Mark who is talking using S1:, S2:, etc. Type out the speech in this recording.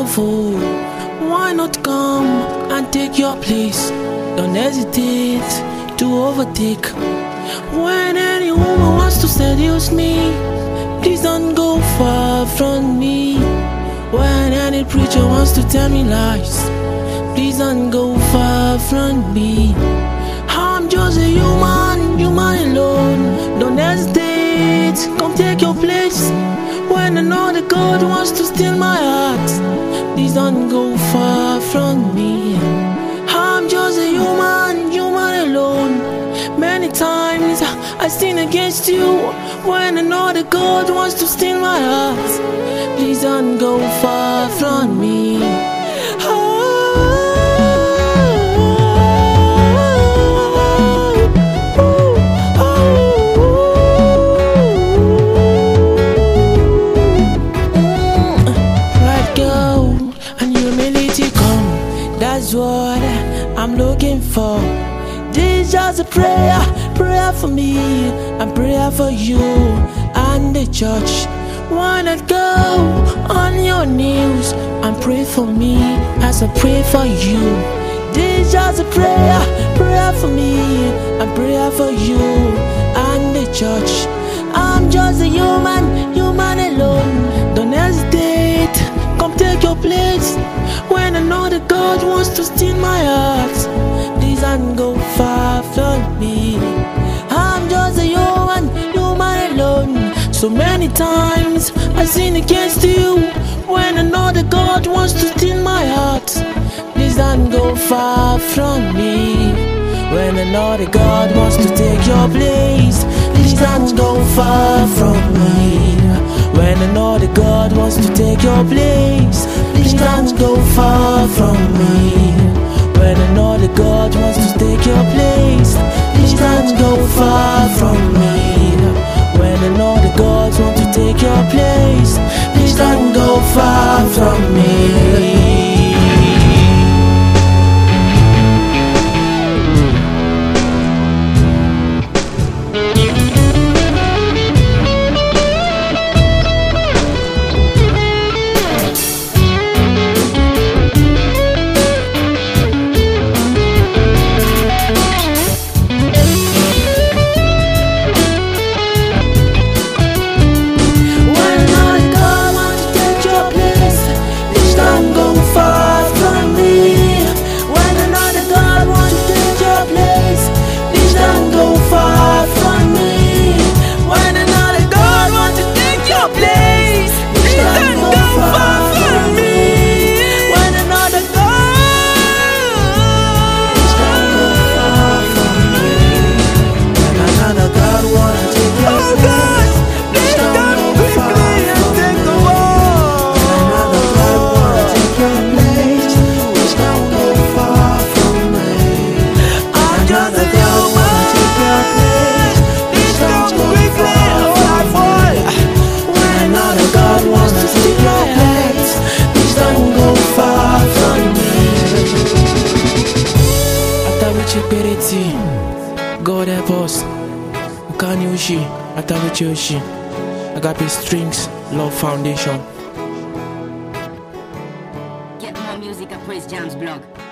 S1: powerful. Why not come and take your place? Don't hesitate to overtake. When any woman wants to seduce me, please don't go far from me. When any preacher wants to tell me lies, please don't go far from me. I'm just a human, human alone. Don't hesitate, come take your place. When another God wants to steal my heart, please don't go far from me. I'm just a human, human alone. Many times I sin against you. When another God wants to steal my heart, please don't go far from me. That's what I'm looking for. This is just a prayer, prayer for me and prayer for you and the church. Why not go on your knees and pray for me as I pray for you? This is just a prayer, prayer for me and prayer for you and the church. I'm just a human, human alone. Don't hesitate, come take your place. When another God wants to steal my heart, please don't go far from me. I'm just a human, human alone. So many times I sin against you. When another God wants to steal my heart, please don't go far from me. When another God wants to take your place, please don't go far from me. When another God wants to take your place, please don't go far from me. When another God wants to take your place, please don't go far from me. When another God wants to take your place, please don't go far from me. God help us. Ukanyushi, Atawichoshi, Agape Strings, Love Foundation.
S2: Get more music at Praise Jam's blog.